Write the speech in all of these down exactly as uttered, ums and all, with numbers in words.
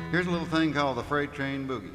Here's a little thing called the Freight Train Boogie.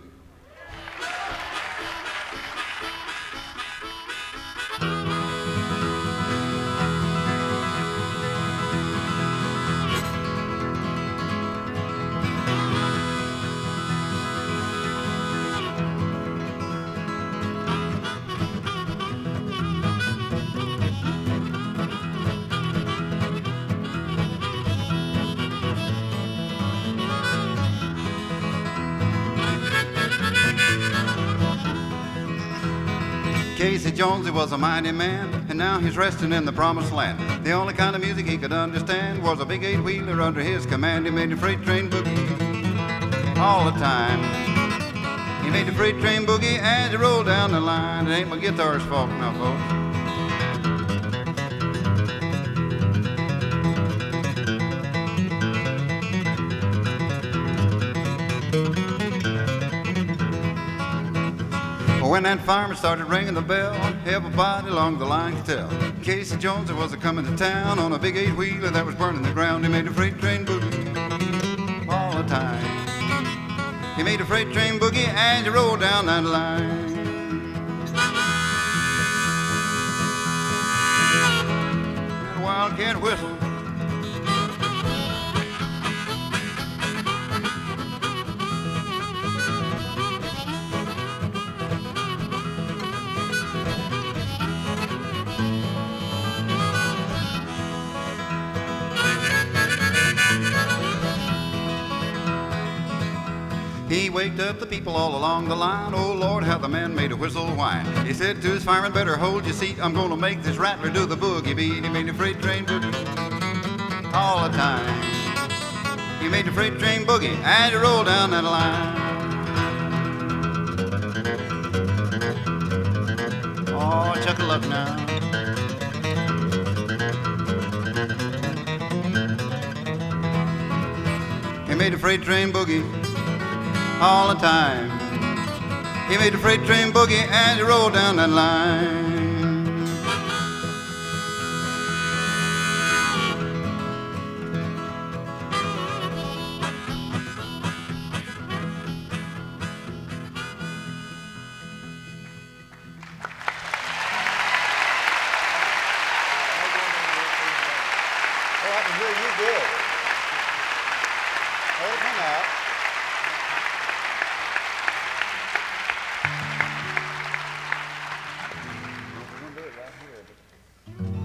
Casey Jones, he was a mighty man, and now he's resting in the promised land. The only kind of music he could understand was a big eight-wheeler under his command. He made the freight train boogie all the time. He made the freight train boogie as he rolled down the line. It ain't my guitar's fault now, folks. When that fireman started ringing the bell, everybody along the line could tell Casey Jones was a coming to town on a big eight-wheeler that was burning the ground. He made a freight train boogie all the time. He made a freight train boogie as he rolled down that line. That wildcat whistle. He waked up the people all along the line. Oh, Lord, how the man made a whistle whine. He said to his fireman, better hold your seat. I'm gonna make this rattler do the boogie beat. He made the freight train boogie all the time. He made the freight train boogie as he rolled down that line. Oh, chuckle up now. He made the freight train boogie all the time. He made the freight train boogie as he rolled down that line. Oh, I can hear you good. Oh, come out.